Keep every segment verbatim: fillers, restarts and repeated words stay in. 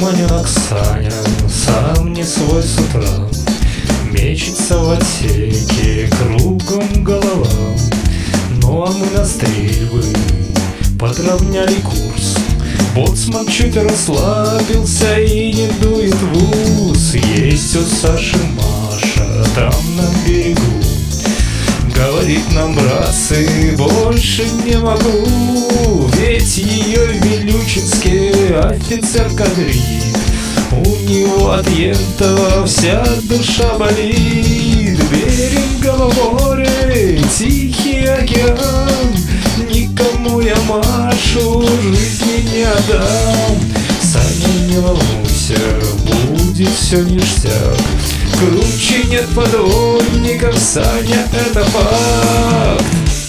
Романенок Саня сам не свой с утра, мечется в отсеке, кругом голова. Ну а мы на стрельбы подровняли курс. Боцман чуть расслабился и не дует в ус. Есть у Саши Маша там на берегу. Говорит нам: братцы, больше не могу, ведь ее в Вилючинске офицер кадрит. У него от Ентова вся душа болит. Берегово море, Тихий океан, никому я Машу жизни не отдам. Саня, не волнуйся, будет все ништяк. Круче нет подводников, Саня, это факт.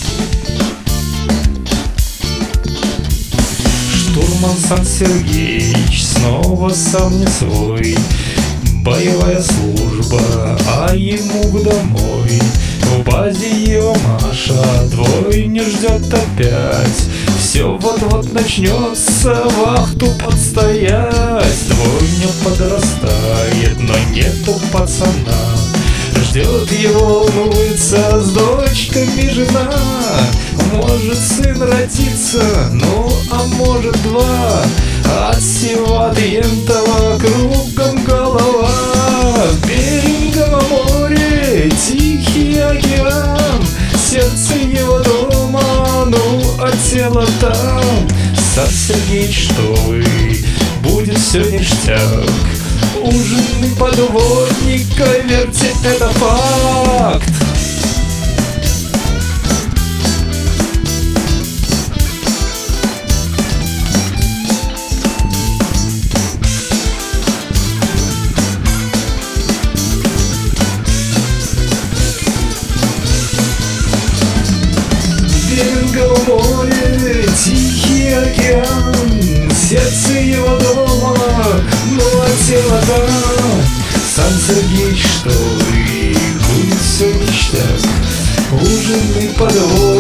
Штурман Сан Сергеич снова сам не свой. Боевая служба, а ему бы домой. В базе его Маша двойня ждет опять. Все вот-вот начнется, вахту подстоять. Двойня подрастает, но нету пацана. Ждет его, волнуется, с дочками жена. Может сын родиться, ну а может два. От всего от Ентова кругом голова. Берегово море, Тихий океан, сердце его дома, ну а тело там. Сан Сергеич, что вы, будет все ништяк. Ужин подводника, верьте, это факт. Берегово море, Тихий океан, сердце его дома, ну а тело там. Сан Сергеич, что вы, будет все ништяк. Ужин подводника.